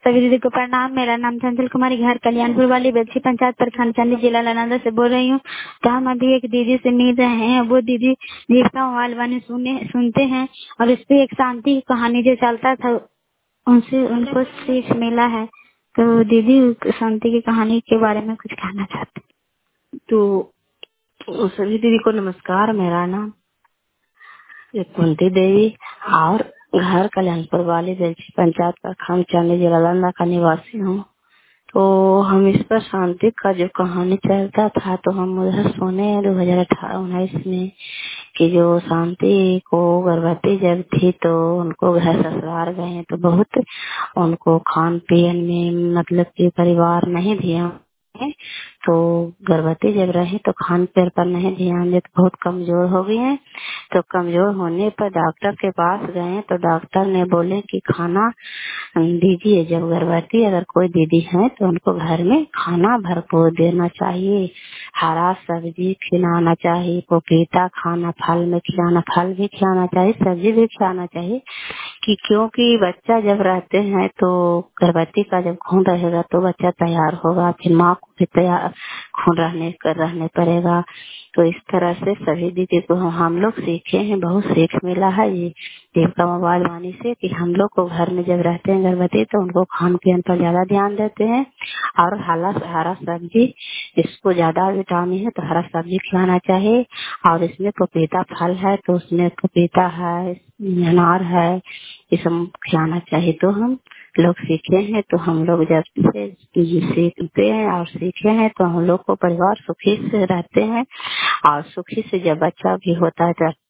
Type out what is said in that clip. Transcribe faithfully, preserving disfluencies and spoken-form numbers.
सभी दीदी को प्रणाम। मेरा नाम चंचल कुमारी, घर कल्याणपुर वाली बेलछी पंचायत प्रखंड चंडी जिला नालंदा से बोल रही हूँ। तो हम अभी एक दीदी से मिल रहे हैं। वो दीदी जीविका मोबाइल वाणी सुने सुनते हैं और इस पे एक शांति की कहानी जो चलता था उनसे उनको सीख मिला है। तो दीदी शांति की कहानी के बारे में कुछ कहना चाहते हैं। तो सभी दीदी को नमस्कार। मेरा नाम कुंती देवी और घर कल्याणपुर वाली बेलछी पंचायत प्रखंड चंडी जिला नालंदा का निवासी हूँ। तो हम इस पर शांति का जो कहानी चलता था तो हम उधर सुने दो हजार अठारह उन्नीस में कि जो शांति को गर्भवती जब थी तो उनको घर ससुराल गए तो बहुत उनको खान पीन में मतलब कि परिवार नहीं दिया है। तो गर्भवती जब रही तो खान पीन पर नहीं ध्यान दे तो बहुत कमजोर हो गई है। तो कमजोर होने पर डॉक्टर के पास गए तो डॉक्टर ने बोले कि खाना दीजिए। जब गर्भवती अगर कोई दीदी है तो उनको घर में खाना भरपूर देना चाहिए, हरा सब्जी खिलाना चाहिए, पपीता खाना, फल में खिलाना, फल भी खिलाना चाहिए, सब्जी भी खिलाना चाहिए कि क्योंकि बच्चा जब रहते हैं तो गर्भवती का जब खून रहेगा तो बच्चा तैयार होगा, फिर माँ को भी तैयार खून रहने कर रहने पड़ेगा। तो इस तरह से सभी दीदी को हम लोग सीखे हैं, बहुत सीख मिला है ये जीविका मोबाइल वाणी से कि हम लोग को घर में जब रहते हैं गर्भवती तो उनको खान पीन पर ज्यादा ध्यान देते हैं और हरा हरा सब्जी, इसको ज्यादा विटामिन है तो हरा सब्जी खिलाना चाहिए। और इसमें पपीता फल है तो उसमें पपीता है, अनार है, ये सब खिलाना चाहिए। तो हम लोग सीखे हैं तो हम लोग जब से सीखते हैं और सीखे हैं तो हम लोग को परिवार सुखी से रहते हैं और सुखी से जब बच्चा भी होता है तो